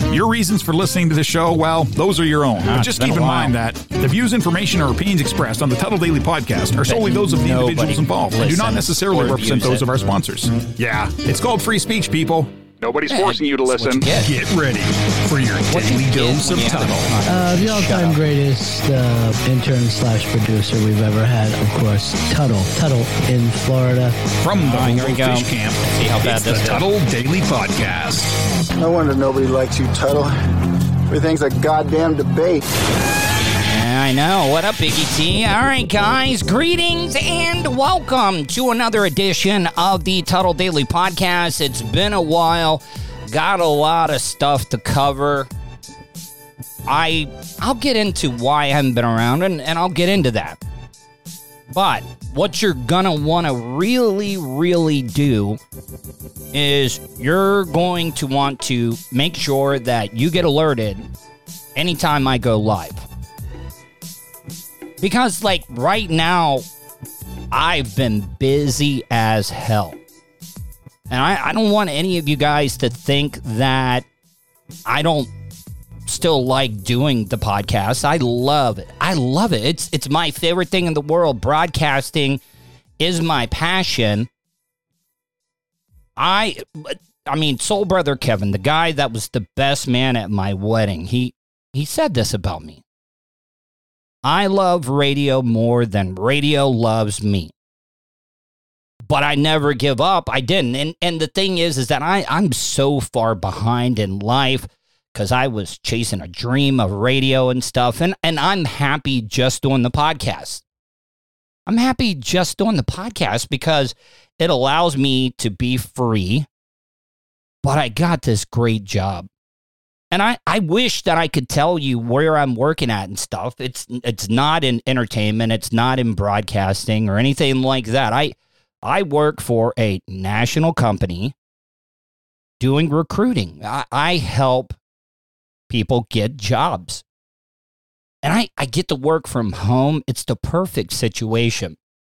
Your reasons for listening to the show, well, those are your own. But just keep in mind that the views, information, or opinions expressed on the Tuttle Daily Podcast are solely those of the individuals involved and do not necessarily represent those of our sponsors. Yeah, it's called free speech, people. Nobody's forcing you to listen. Get ready for your daily dose of Tuttle. The all-time greatest intern/producer we've ever had, of course, Tuttle. Tuttle in Florida. From the Fish Camp, see how bad it's the Tuttle Daily Podcast. No wonder nobody likes you, Tuttle. Everything's a goddamn debate. I know. What up, Biggie T? All right, guys. Greetings and welcome to another edition of the Tuttle Daily Podcast. It's been a while. Got a lot of stuff to cover. I'll get into why I haven't been around, and I'll get into that. But what you're going to want to really do is you're going to want to make sure that you get alerted anytime I go live. Because, like, right now, I've been busy as hell. And I don't want any of you guys to think that I don't still like doing the podcast. I love it. I love it. It's my favorite thing in the world. Broadcasting is my passion. I mean, Soul Brother Kevin, the guy that was the best man at my wedding, he said this about me. I love radio more than radio loves me. But I never give up. I didn't. And the thing is that I'm so far behind in life because I was chasing a dream of radio and stuff. And I'm happy just doing the podcast. I'm happy just doing the podcast because it allows me to be free. But I got this great job. And I wish that I could tell you where I'm working at and stuff. It's not in entertainment. It's not in broadcasting or anything like that. I work for a national company doing recruiting. I help people get jobs. And I get to work from home. It's the perfect situation.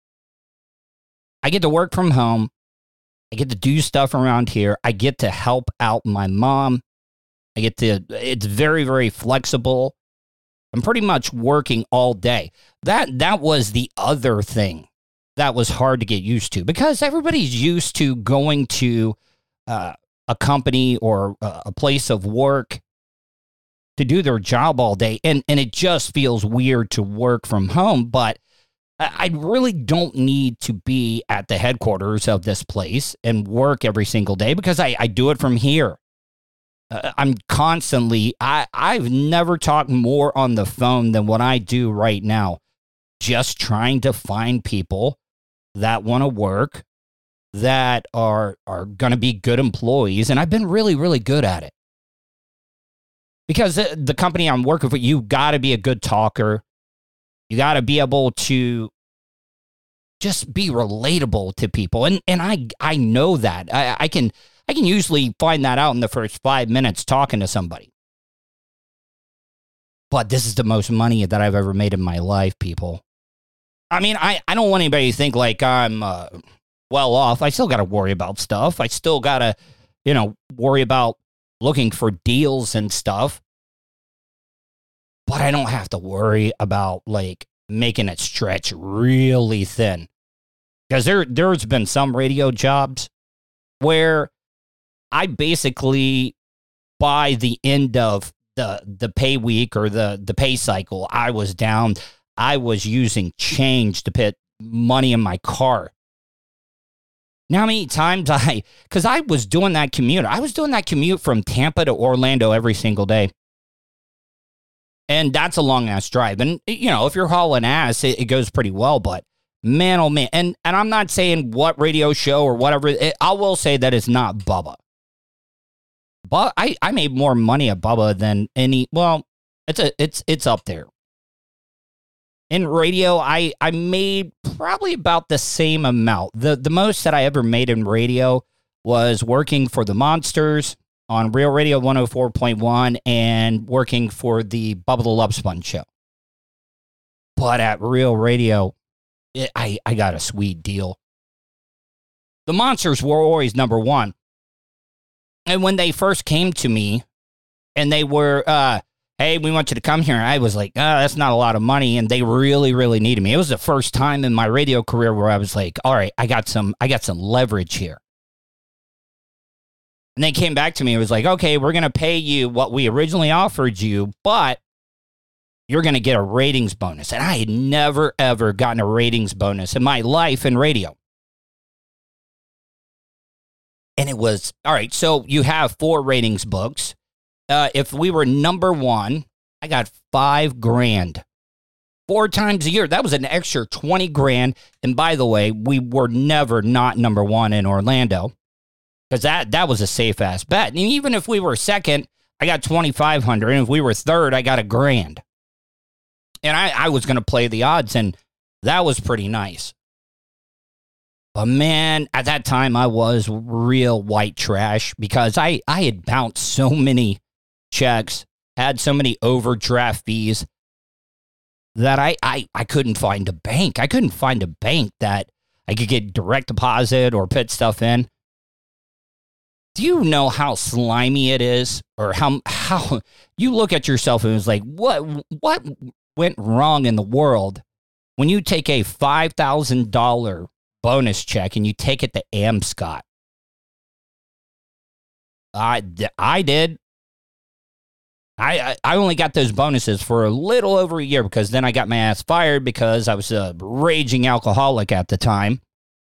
I get to work from home. I get to do stuff around here. I get to help out my mom. It's very, very flexible. I'm pretty much working all day. That was the other thing that was hard to get used to because everybody's used to going to a company or a place of work to do their job all day. And it just feels weird to work from home. But I really don't need to be at the headquarters of this place and work every single day because I do it from here. I'm constantly, I've never talked more on the phone than what I do right now. Just trying to find people that want to work, that are going to be good employees. And I've been really, really good at it. Because the company I'm working for, you got to be a good talker. You got to be able to just be relatable to people. And I know that. I can usually find that out in the first 5 minutes talking to somebody. But this is the most money that I've ever made in my life, people. I mean, I don't want anybody to think like I'm well off. I still got to worry about stuff. I still got to, worry about looking for deals and stuff. But I don't have to worry about, like, making it stretch really thin. Because there's been some radio jobs where I basically, by the end of the pay week or the pay cycle, I was down. I was using change to put money in my car. Now, how many times because I was doing that commute. I was doing that commute from Tampa to Orlando every single day. And that's a long-ass drive. And, if you're hauling ass, it goes pretty well. But, man, oh, man. And I'm not saying what radio show or whatever. I will say that it's not Bubba. But I made more money at Bubba than any. Well, it's up there. In radio, I made probably about the same amount. The most that I ever made in radio was working for the Monsters on Real Radio 104.1 and working for the Bubba the Love Sponge show. But at Real Radio, I got a sweet deal. The Monsters were always number one. And when they first came to me And they were, hey, we want you to come here. And I was like, that's not a lot of money. And they really, really needed me. It was the first time in my radio career where I was like, all right, I got some leverage here. And they came back to me and was like, okay, we're going to pay you what we originally offered you, but you're going to get a ratings bonus. And I had never, ever gotten a ratings bonus in my life in radio. And it was, all right, so you have 4 ratings books. If we were number 1, I got $5,000. 4 times a year. That was an extra $20,000. And by the way, we were never not number 1 in Orlando. Because that was a safe-ass bet. And even if we were second, I got $2,500. And if we were third, I got $1,000. And I was going to play the odds, and that was pretty nice. But, man, at that time, I was real white trash because I had bounced so many checks, had so many overdraft fees that I couldn't find a bank. I couldn't find a bank that I could get direct deposit or put stuff in. Do you know how slimy it is? Or how you look at yourself and it's like, what went wrong in the world when you take a $5,000 bonus check and you take it to Amscott? I did. I only got those bonuses for a little over a year because then I got my ass fired because I was a raging alcoholic at the time.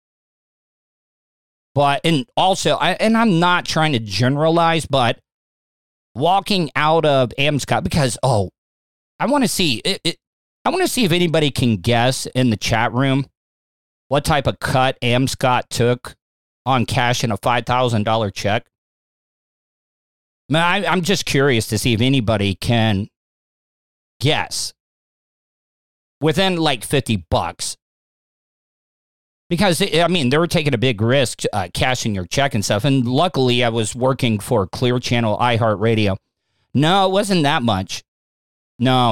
But, and also, I'm not trying to generalize, but walking out of Amscott, because, I want to see, I want to see if anybody can guess in the chat room what type of cut Amscott took on cashing a $5,000 check. Man, I'm just curious to see if anybody can guess within like $50. Because, I mean, they were taking a big risk cashing your check and stuff. And luckily, I was working for Clear Channel iHeartRadio. No, it wasn't that much. No.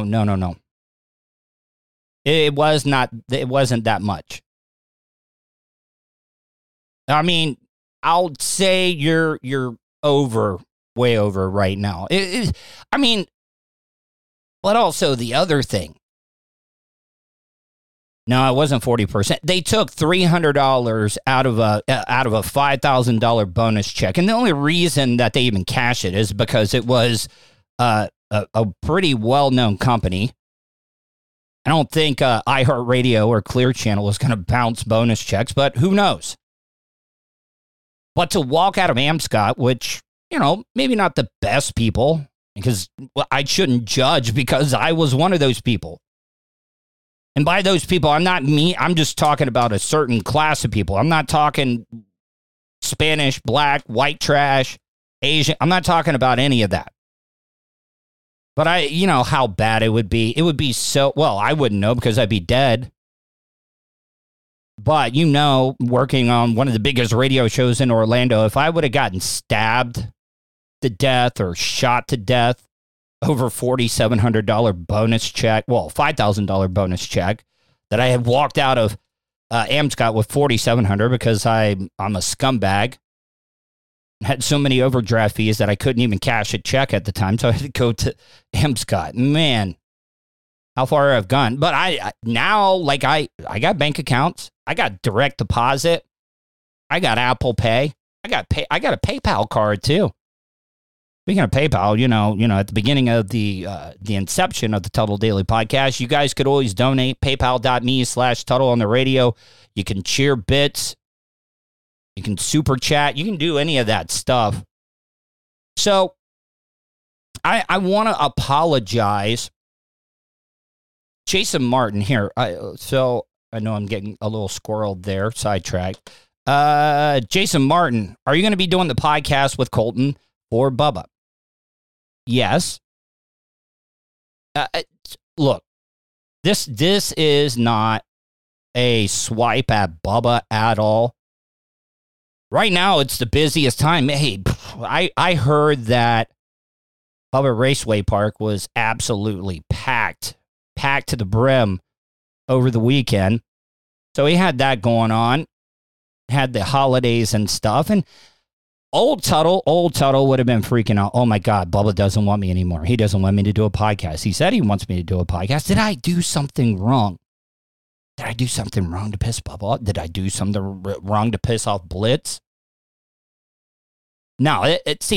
It wasn't that much. I mean, I'll say you're over, way over right now. I mean, but also the other thing. No, it wasn't 40%. They took $300 out of a $5,000 bonus check, and the only reason that they even cashed it is because it was a pretty well-known company. I don't think iHeartRadio or Clear Channel was going to bounce bonus checks, but who knows? But to walk out of Amscott, which, you know, maybe not the best people, because I shouldn't judge because I was one of those people. And by those people, I'm not me. I'm just talking about a certain class of people. I'm not talking Spanish, black, white trash, Asian. I'm not talking about any of that. But you know how bad it would be. It would be so, well, I wouldn't know because I'd be dead. But, you know, working on one of the biggest radio shows in Orlando, if I would have gotten stabbed to death or shot to death over $4,700 bonus check, well, $5,000 bonus check, that I had walked out of Amscott with $4,700 because I'm a scumbag. Had so many overdraft fees that I couldn't even cash a check at the time, so I had to go to Amscott. Man, how far I've gone. But I got bank accounts. I got direct deposit. I got Apple Pay. I got a PayPal card too. Speaking of PayPal, you know, at the beginning of the inception of the Tuttle Daily Podcast, you guys could always donate. PayPal.me/Tuttle on the radio. You can cheer bits. You can super chat. You can do any of that stuff. So I want to apologize. Jason Martin here. So I know I'm getting a little squirreled there, sidetracked. Jason Martin, are you going to be doing the podcast with Colton or Bubba? Yes. Look, this is not a swipe at Bubba at all. Right now, it's the busiest time. Hey, I heard that Bubba Raceway Park was absolutely packed to the brim over the weekend. So he had that going on, had the holidays and stuff. And Old Tuttle would have been freaking out. Oh my God, Bubba doesn't want me anymore. He doesn't want me to do a podcast. He said he wants me to do a podcast. Did I do something wrong? Did I do something wrong to piss Bubba off? Did I do something wrong to piss off Blitz? No, it's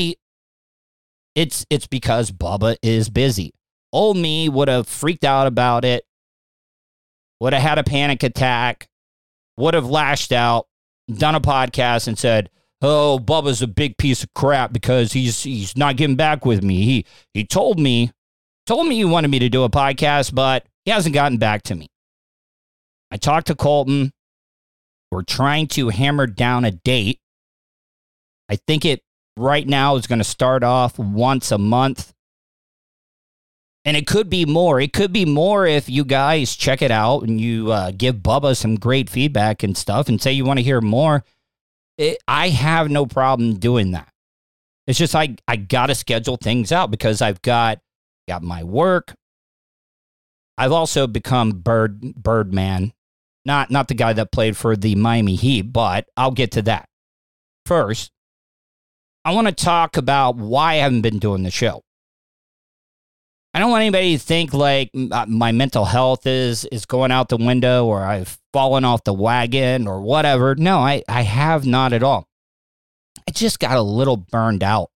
because Bubba is busy. Old me would have freaked out about it, would have had a panic attack, would have lashed out, done a podcast and said, oh, Bubba's a big piece of crap because he's not getting back with me. He told me he wanted me to do a podcast, but he hasn't gotten back to me. I talked to Colton. We're trying to hammer down a date. I think it right now is going to start off once a month. And it could be more. It could be more if you guys check it out and you give Bubba some great feedback and stuff and say you want to hear more. I have no problem doing that. It's just I got to schedule things out because I've got my work. I've also become Birdman. Not the guy that played for the Miami Heat, but I'll get to that. First, I want to talk about why I haven't been doing the show. I don't want anybody to think like my mental health is going out the window or I've fallen off the wagon or whatever. No, I have not at all. I just got a little burned out.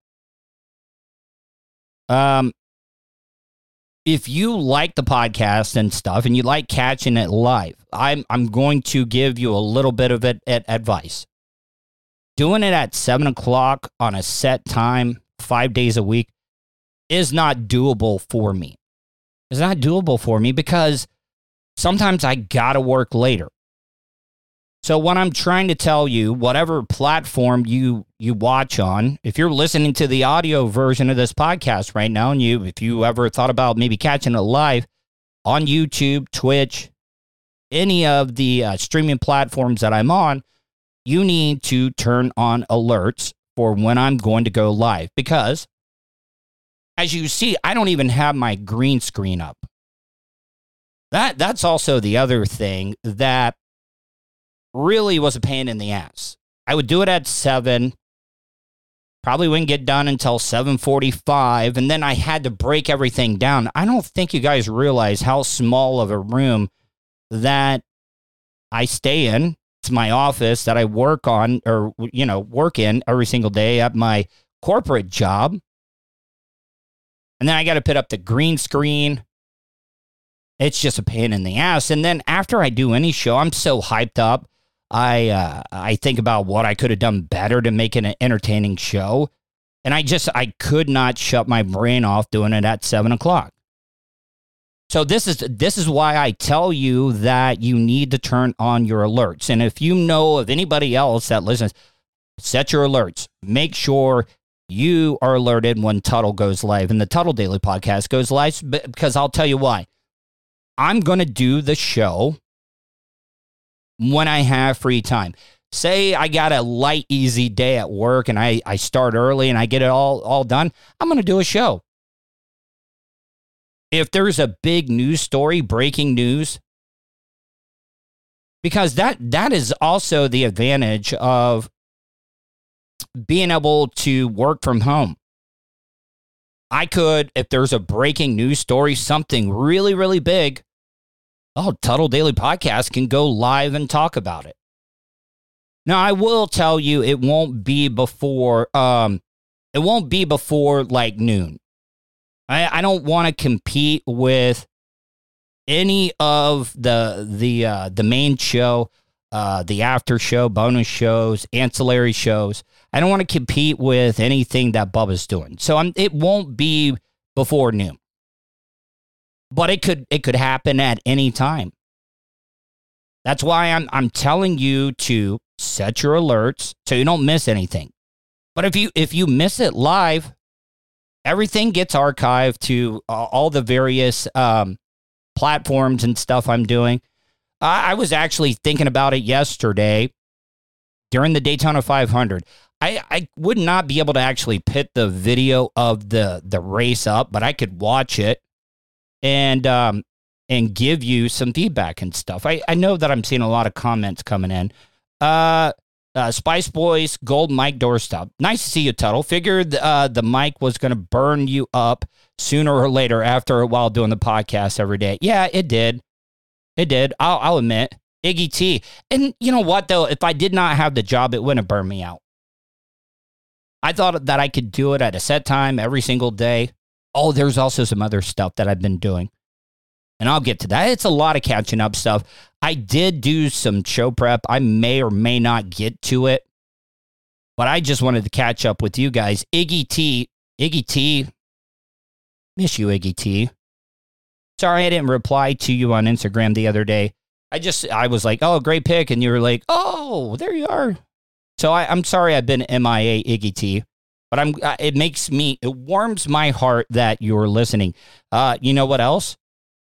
If you like the podcast and stuff and you like catching it live, I'm going to give you a little bit of advice. Doing it at 7 o'clock on a set time, 5 days a week, is not doable for me. It's not doable for me because sometimes I gotta work later. So what I'm trying to tell you, whatever platform you watch on, if you're listening to the audio version of this podcast right now, and if you ever thought about maybe catching it live on YouTube, Twitch, any of the streaming platforms that I'm on, you need to turn on alerts for when I'm going to go live because as you see, I don't even have my green screen up. That's also the other thing that really was a pain in the ass. I would do it at 7, probably wouldn't get done until 7:45, and then I had to break everything down. I don't think you guys realize how small of a room that I stay in. It's my office that I work on or, work in every single day at my corporate job. And then I got to put up the green screen. It's just a pain in the ass. And then after I do any show, I'm so hyped up. I think about what I could have done better to make it an entertaining show. And I could not shut my brain off doing it at 7 o'clock. So this is why I tell you that you need to turn on your alerts. And if you know of anybody else that listens, set your alerts. Make sure you are alerted when Tuttle goes live and the Tuttle Daily Podcast goes live, because I'll tell you why. I'm going to do the show when I have free time. Say I got a light, easy day at work and I start early and I get it all done. I'm going to do a show. If there's a big news story, breaking news, because that is also the advantage of being able to work from home. I could, if there's a breaking news story, something really, really big, Tuttle Daily Podcast can go live and talk about it. Now, I will tell you, it won't be before like noon. I don't want to compete with any of the main show, the after show, bonus shows, ancillary shows. I don't want to compete with anything that Bubba's doing. So it won't be before noon. But it could happen at any time. That's why I'm telling you to set your alerts so you don't miss anything. But if you miss it live, everything gets archived to all the various platforms and stuff I'm doing. I was actually thinking about it yesterday during the Daytona 500. I would not be able to actually put the video of the race up, but I could watch it and give you some feedback and stuff. I know that I'm seeing a lot of comments coming in. Spice Boys, Gold Mike Doorstop. Nice to see you, Tuttle. Figured the mic was going to burn you up sooner or later after a while doing the podcast every day. Yeah, it did. It did. I'll admit. Iggy T. And you know what, though? If I did not have the job, it wouldn't have burned me out. I thought that I could do it at a set time every single day. Oh, there's also some other stuff that I've been doing. And I'll get to that. It's a lot of catching up stuff. I did do some show prep. I may or may not get to it. But I just wanted to catch up with you guys. Iggy T. Miss you, Iggy T. Sorry I didn't reply to you on Instagram the other day. I was like, oh, great pick. And you were like, oh, there you are. So I'm sorry I've been MIA, Iggy T. But it warms my heart that you're listening. You know what else?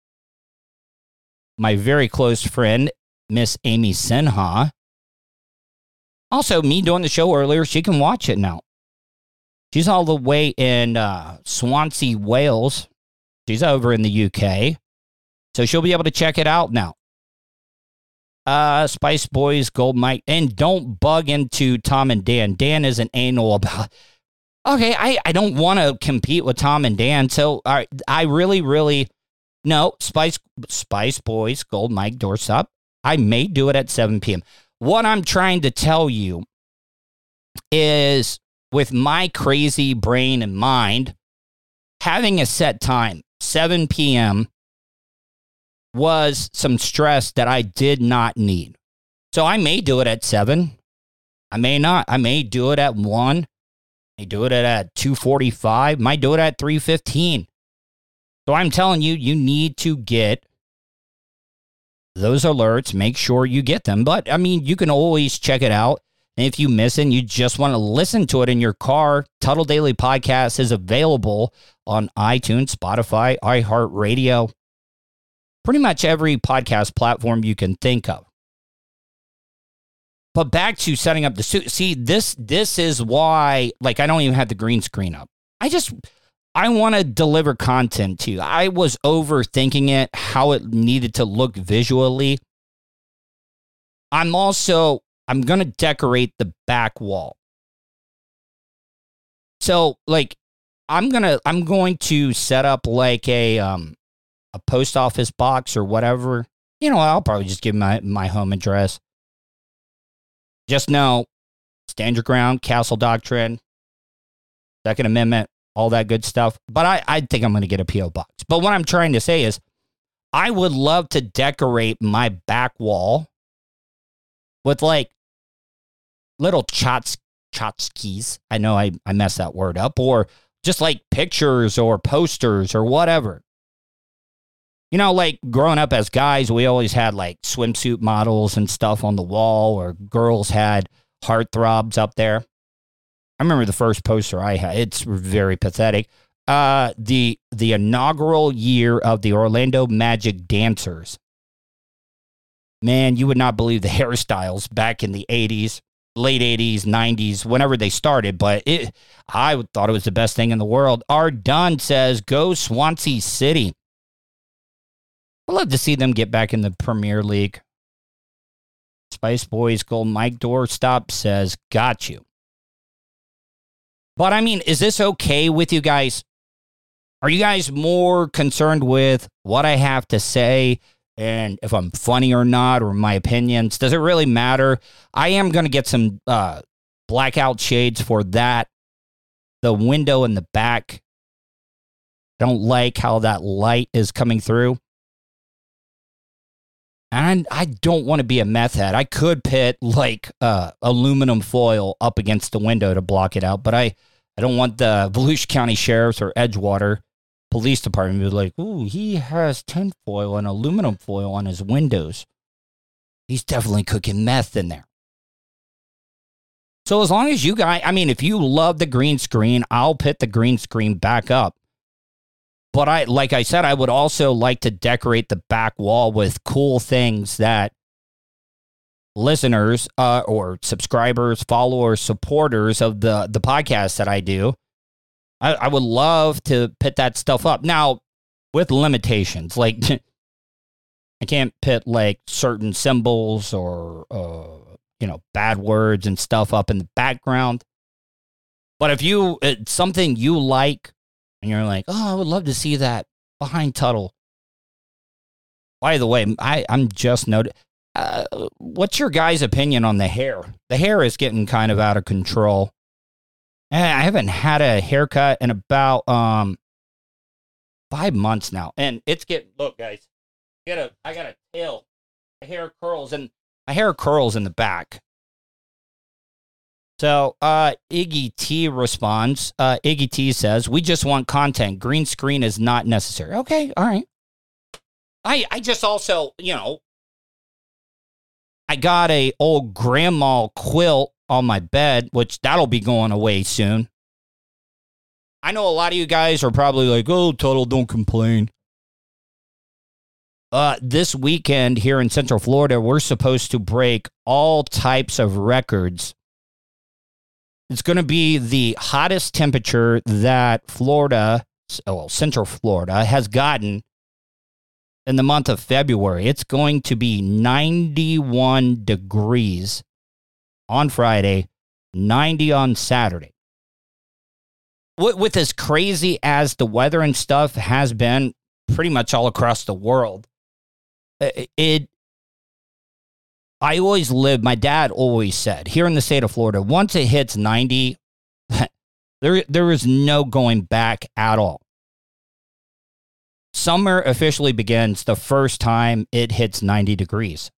My very close friend, Miss Amy Sinha. Also, me doing the show earlier, she can watch it now. She's all the way in Swansea, Wales. She's over in the UK. So she'll be able to check it out now. Spice Boys, Gold Mike. And don't bug into Tom and Dan. Dan isn't anal about... Okay, I don't want to compete with Tom and Dan. So I really... No, Spice Boys, Gold Mike, Doorstop. I may do it at 7 p.m. What I'm trying to tell you is, with my crazy brain and mind, having a set time, 7 p.m., was some stress that I did not need. So I may do it at 7. I may not. I may do it at 1. I may do it at 2:45. Might do it at 3:15. So I'm telling you, you need to get those alerts. Make sure you get them. But, I mean, you can always check it out. And if you miss it and you just want to listen to it in your car, Tuttle Daily Podcast is available on iTunes, Spotify, iHeartRadio, pretty much every podcast platform you can think of. But back to setting up the suit. See, this is why, like, I don't even have the green screen up. I want to deliver content to you. I was overthinking it, how it needed to look visually. I'm going to decorate the back wall. So, like, I'm going to set up like a post office box or whatever. You know, I'll probably just give my home address. Just know, stand your ground, Castle Doctrine, Second Amendment, all that good stuff. But I think I'm going to get a P.O. box. But what I'm trying to say is, I would love to decorate my back wall with like little tchotchkes. I know I messed that word up. Or just like pictures or posters or whatever. You know, like growing up as guys, we always had like swimsuit models and stuff on the wall, or girls had heartthrobs up there. I remember the first poster I had. It's very pathetic. The inaugural year of the Orlando Magic Dancers. Man, you would not believe the hairstyles back in the 80s, late 80s, 90s, whenever they started. But I thought it was the best thing in the world. R. Dunn says, go Swansea City. I'd love to see them get back in the Premier League. Spice Boys, Gold Mike Doorstop says, got you. But I mean, is this okay with you guys? Are you guys more concerned with what I have to say and if I'm funny or not, or my opinions? Does it really matter? I am going to get some blackout shades for that. The window in the back. I don't like how that light is coming through. And I don't want to be a meth head. I could put like aluminum foil up against the window to block it out, but I don't want the Volusia County Sheriff's or Edgewater Police Department to be like, ooh, he has tinfoil and aluminum foil on his windows. He's definitely cooking meth in there. So as long as you guys, I mean, if you love the green screen, I'll put the green screen back up. But like I said, I would also like to decorate the back wall with cool things that listeners or subscribers, followers, supporters of the podcast that I do, I would love to put that stuff up. Now, with limitations, like I can't put like certain symbols or bad words and stuff up in the background. But if it's something you like and you're like, oh, I would love to see that behind Tuttle. By the way, I'm just noted. What's your guys' opinion on the hair? The hair is getting kind of out of control. I haven't had a haircut in about 5 months now, and it's look, guys, I got a tail. My hair curls in the back. So Iggy T responds. Iggy T says, "We just want content. Green screen is not necessary." Okay, all right. I just also, I got a old grandma quilt on my bed, which that'll be going away soon. I know a lot of you guys are probably like, oh, Tuttle, don't complain. This weekend here in Central Florida, we're supposed to break all types of records. It's going to be the hottest temperature that Central Florida has gotten in the month of February. It's going to be 91 degrees on Friday, 90 on Saturday. With as crazy as the weather and stuff has been pretty much all across the world, my dad always said, here in the state of Florida, once it hits 90, there is no going back at all. Summer officially begins the first time it hits 90 degrees.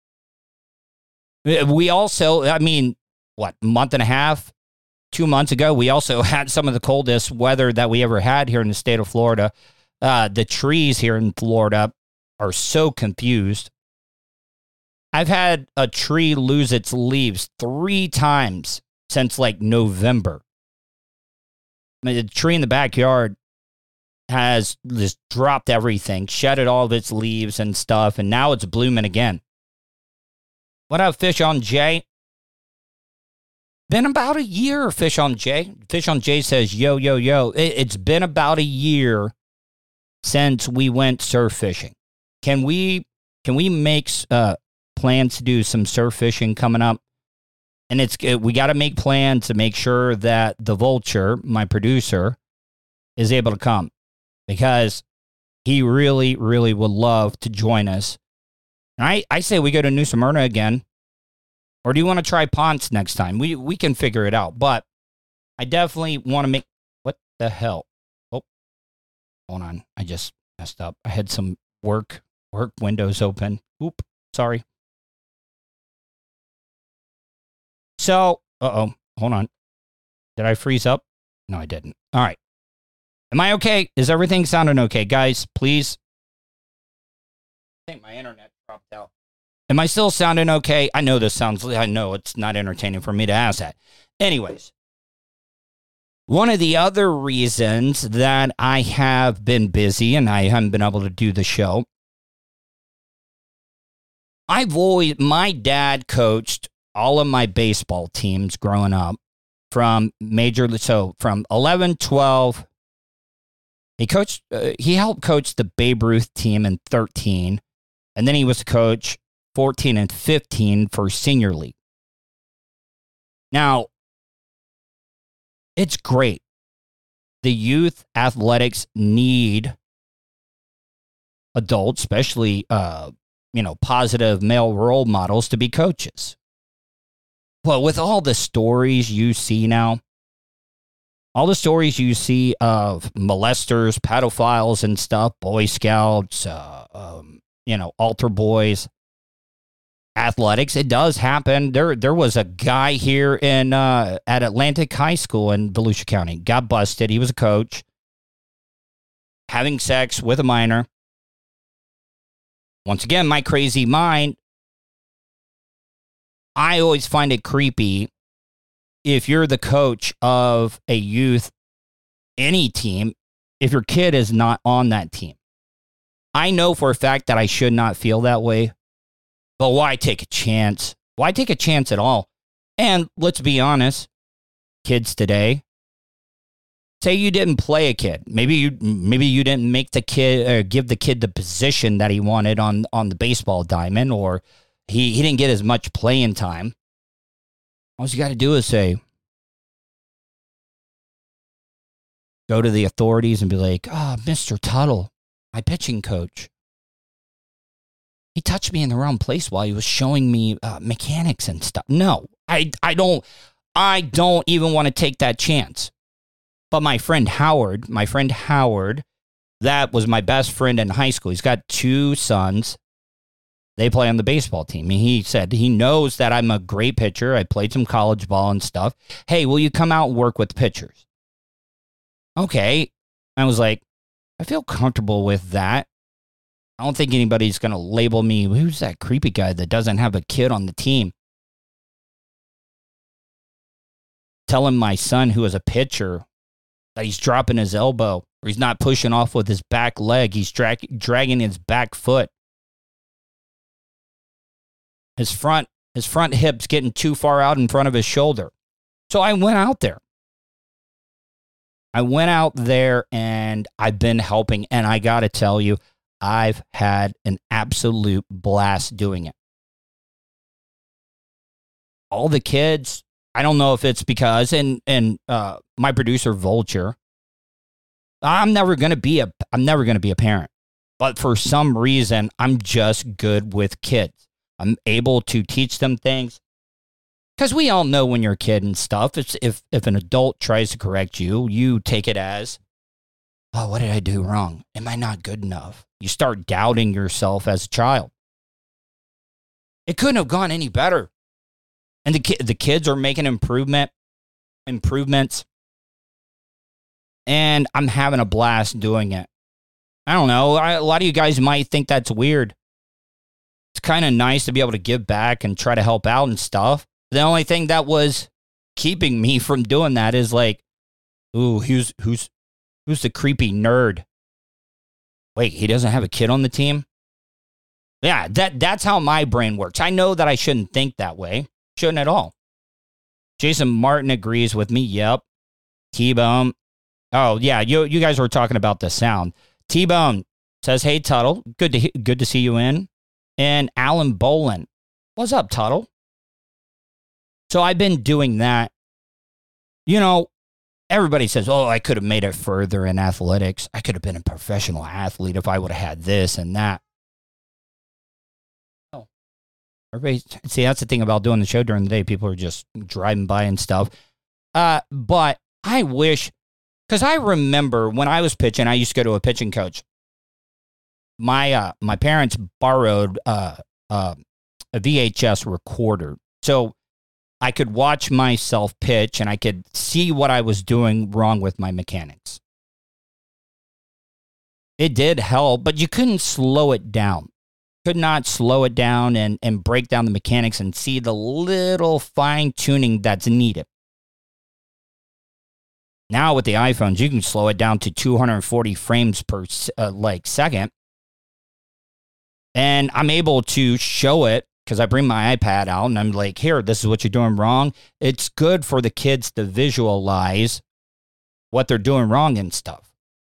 We also, month and a half, 2 months ago, we also had some of the coldest weather that we ever had here in the state of Florida. The trees here in Florida are so confused. I've had a tree lose its leaves 3 times since November. The tree in the backyard has just dropped everything, shedded all of its leaves and stuff, and now it's blooming again. What up, Fish on Jay? Been about a year, Fish on Jay. Fish on Jay says, yo, yo, yo. It's been about a year since we went surf fishing. Can we make plans to do some surf fishing coming up? And we got to make plans to make sure that the Vulture, my producer, is able to come, because he really, really would love to join us. And I say we go to New Smyrna again. Or do you want to try Ponce next time? We can figure it out. But I definitely want to make... What the hell? Oh, hold on. I just messed up. I had some work windows open. Oop, sorry. So, hold on. Did I freeze up? No, I didn't. All right. Am I okay? Is everything sounding okay? Guys, please. I think my internet dropped out. Am I still sounding okay? I know it's not entertaining for me to ask that. Anyways, one of the other reasons that I have been busy and I haven't been able to do the show, my dad coached all of my baseball teams growing up from 11, 12. He helped coach the Babe Ruth team in 13, and then he was the coach 14 and 15 for senior league. Now, it's great. The youth athletics need adults, especially, positive male role models to be coaches. Well, with all the stories you see now, all the stories you see of molesters, pedophiles and stuff, Boy Scouts, altar boys, athletics, it does happen. There was a guy here at Atlantic High School in Volusia County, got busted. He was a coach having sex with a minor. Once again, my crazy mind, I always find it creepy if you're the coach of a youth, any team, if your kid is not on that team. I know for a fact that I should not feel that way. But why take a chance? Why take a chance at all? And let's be honest, kids today, say you didn't play a kid. Maybe you didn't make the kid or give the kid the position that he wanted on the baseball diamond, or he didn't get as much playing time. All you got to do is go to the authorities and be like, Mr. Tuttle, my pitching coach, he touched me in the wrong place while he was showing me mechanics and stuff. No, I don't even want to take that chance. But my friend Howard, that was my best friend in high school. He's got 2 sons. They play on the baseball team. And he said he knows that I'm a great pitcher. I played some college ball and stuff. Hey, will you come out and work with the pitchers? Okay. I was like, I feel comfortable with that. I don't think anybody's going to label me, who's that creepy guy that doesn't have a kid on the team? Telling my son, who is a pitcher, that he's dropping his elbow, or he's not pushing off with his back leg. He's dragging his back foot. His front hip's getting too far out in front of his shoulder. So I went out there. And I've been helping. And I got to tell you, I've had an absolute blast doing it. All the kids, I don't know if it's because, and my producer Vulture, I'm never going to be a parent, but for some reason, I'm just good with kids. I'm able to teach them things, because we all know when you're a kid and stuff, it's if an adult tries to correct you, you take it as, oh, what did I do wrong? Am I not good enough? You start doubting yourself as a child. It couldn't have gone any better. And the kids are making improvements. And I'm having a blast doing it. I don't know. A lot of you guys might think that's weird. It's kind of nice to be able to give back and try to help out and stuff. The only thing that was keeping me from doing that is like, ooh, who's the creepy nerd? Wait, he doesn't have a kid on the team? Yeah, that's how my brain works. I know that I shouldn't think that way. Shouldn't at all. Jason Martin agrees with me. Yep. T-Bone. Oh, yeah, you guys were talking about the sound. T-Bone says, hey, Tuttle, good to see you in. And Alan Bolin, what's up, Tuttle? So I've been doing that. You know, everybody says, oh, I could have made it further in athletics. I could have been a professional athlete if I would have had this and that. Oh, everybody, see, that's the thing about doing the show during the day. People are just driving by and stuff. But I wish, because I remember when I was pitching, I used to go to a pitching coach. My parents borrowed a VHS recorder, so I could watch myself pitch and I could see what I was doing wrong with my mechanics. It did help, but you couldn't slow it down. Could not slow it down and break down the mechanics and see the little fine tuning that's needed. Now with the iPhones, you can slow it down to 240 frames per second. And I'm able to show it because I bring my iPad out and I'm like, here, this is what you're doing wrong. It's good for the kids to visualize what they're doing wrong and stuff.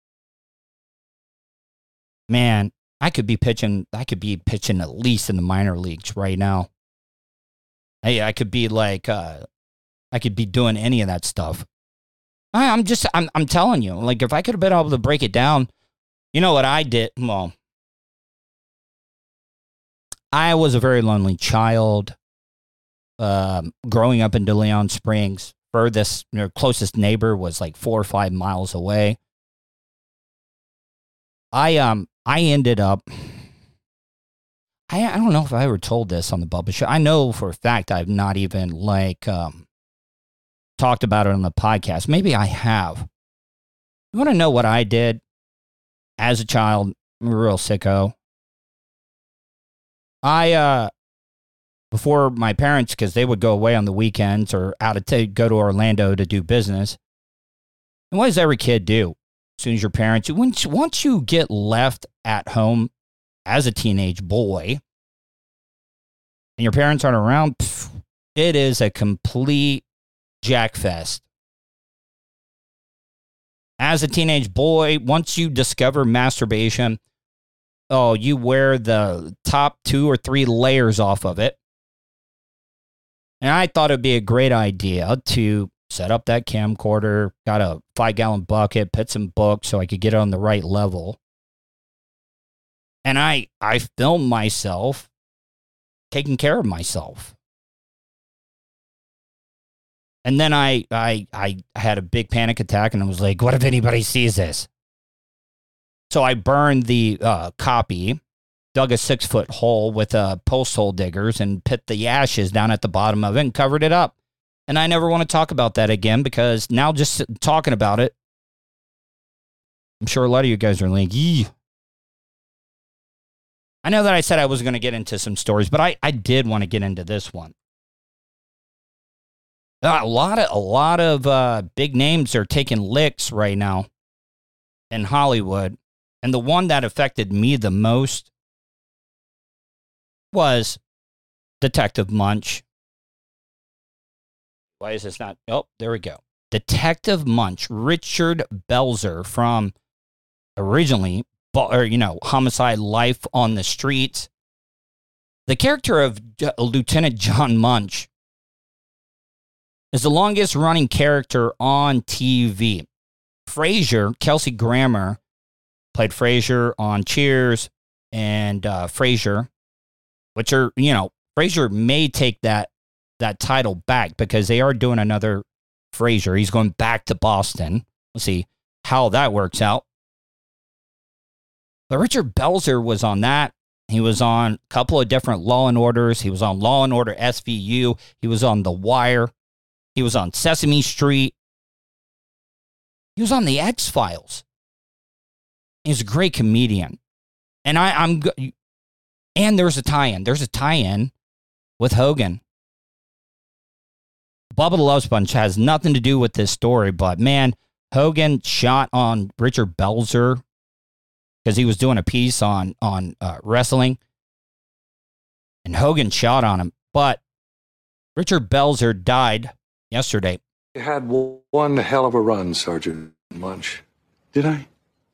Man, I could be pitching at least in the minor leagues right now. Hey, I could be doing any of that stuff. I'm telling you, like, if I could have been able to break it down, you know what I did? Well, I was a very lonely child, growing up in DeLeon Springs. Closest neighbor was like 4 or 5 miles away. I ended up, I don't know if I ever told this on the Bubba Show. I know for a fact I've not even talked about it on the podcast. Maybe I have. You want to know what I did as a child? I'm a real sicko. Before my parents, because they would go away on the weekends or go to Orlando to do business. And what does every kid do? As soon as your parents, once you get left at home as a teenage boy and your parents aren't around, it is a complete jackfest. As a teenage boy, once you discover masturbation, oh, you wear the top 2 or 3 layers off of it. And I thought it'd be a great idea to set up that camcorder, got a 5-gallon bucket, put some books so I could get it on the right level. And I filmed myself taking care of myself. And then I had a big panic attack and I was like, what if anybody sees this? So I burned the copy, dug a 6-foot hole with post hole diggers and put the ashes down at the bottom of it and covered it up. And I never want to talk about that again because now just talking about it, I'm sure a lot of you guys are like, yee. I know that I said I was going to get into some stories, but I did want to get into this one. A lot of big names are taking licks right now in Hollywood. And the one that affected me the most was Detective Munch. Why is this not? Oh, there we go. Detective Munch, Richard Belzer from originally, Homicide: Life on the Streets. The character of Lieutenant John Munch is the longest running character on TV. Frasier, Kelsey Grammer, played Frasier on Cheers and Frasier, which are, Frasier may take that title back because they are doing another Frasier. He's going back to Boston. Let's see how that works out. But Richard Belzer was on that. He was on a couple of different Law and Orders. He was on Law and Order SVU. He was on The Wire. He was on Sesame Street. He was on The X-Files. He's a great comedian. And and there's a tie-in. There's a tie-in with Hogan. Bubba the Love Sponge has nothing to do with this story, but man, Hogan shot on Richard Belzer because he was doing a piece on wrestling. And Hogan shot on him. But Richard Belzer died yesterday. You had one hell of a run, Sergeant Munch. Did I?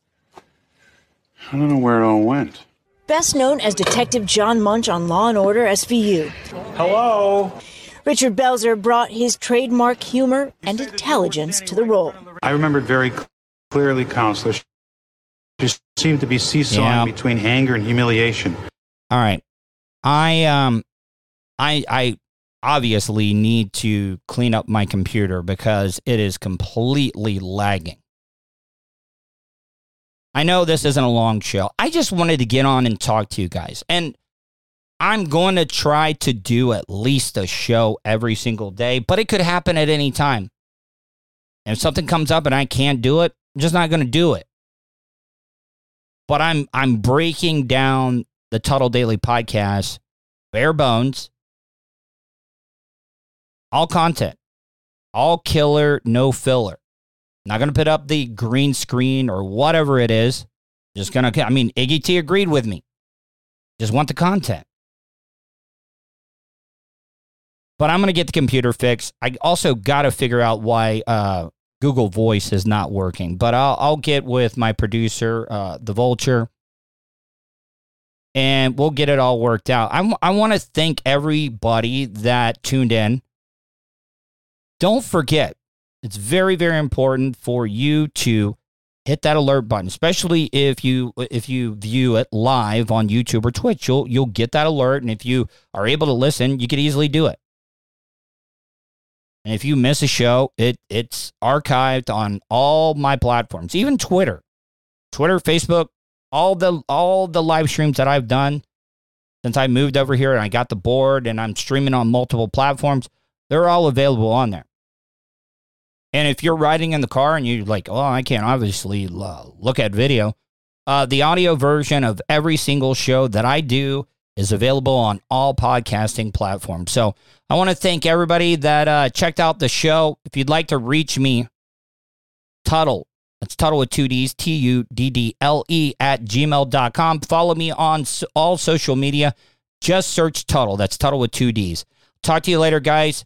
I don't know where it all went. Best known as Detective John Munch on Law & Order SVU. Hello? Richard Belzer brought his trademark humor and intelligence to the role. I remembered very clearly, Counselor. She seemed to be seesawing between anger and humiliation. All right. I obviously need to clean up my computer because it is completely lagging. I know this isn't a long show. I just wanted to get on and talk to you guys. And I'm going to try to do at least a show every single day, but it could happen at any time. And if something comes up and I can't do it, I'm just not going to do it. But I'm breaking down the Tuttle Daily Podcast, bare bones, all content, all killer, no filler. Not going to put up the green screen or whatever it is. Just going to, Iggy T agreed with me. Just want the content. But I'm going to get the computer fixed. I also got to figure out why Google Voice is not working. But I'll get with my producer, The Vulture, and we'll get it all worked out. I want to thank everybody that tuned in. Don't forget, it's very, very important for you to hit that alert button, especially if you view it live on YouTube or Twitch. You'll get that alert, and if you are able to listen, you can easily do it. And if you miss a show, it's archived on all my platforms, even Twitter, Facebook, all the live streams that I've done since I moved over here and I got the board and I'm streaming on multiple platforms. They're all available on there. And if you're riding in the car and you're like, oh, I can't obviously look at video, the audio version of every single show that I do is available on all podcasting platforms. So I want to thank everybody that checked out the show. If you'd like to reach me, Tuttle, that's Tuttle with 2 Ds, TUDDLE @gmail.com. Follow me on all social media. Just search Tuttle. That's Tuttle with 2 Ds. Talk to you later, guys.